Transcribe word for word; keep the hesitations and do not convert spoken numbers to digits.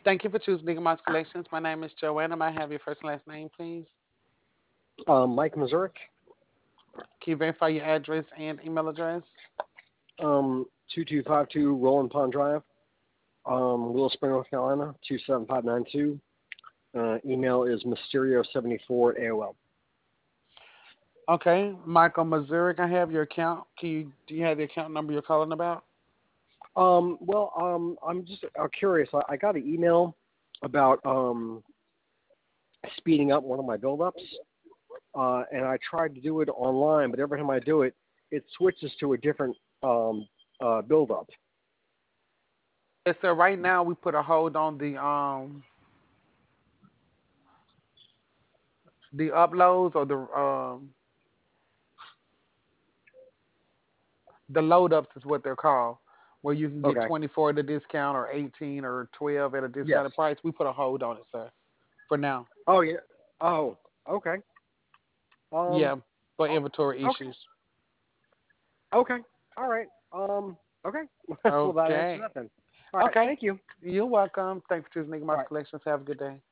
Thank you for choosing Nigama's Collections. My name is Joanna. May I have your first and last name, please? Um, Mike Mazurek, Can you verify your address and email address? um, two two five two Roland Pond Drive, um, Willow Spring, North Carolina, two seven five nine two. Uh, email is mysterio seventy four at A O L. Okay, Michael Mazurek, I have your account. Can you do you have the account number you're calling about? Um, well, um, I'm just uh, curious. I, I got an email about um, speeding up one of my build-ups, uh, and I tried to do it online, but every time I do it, it switches to a different um, uh, build-up. Yes, sir. Right now we put a hold on the um the uploads or the um the load ups is what they're called, where you can get Okay. twenty-four at a discount or eighteen or twelve at a Yes. discounted price. We put a hold on it, sir, for now. Oh yeah. Oh. Okay. Um. Yeah, for Oh, inventory okay. issues. Okay. All right. Um. Okay. Well, that answers Okay. that then. All right. Okay. Thank you. You're welcome. Thanks for choosing All Nigma's right. Collections. Have a good day.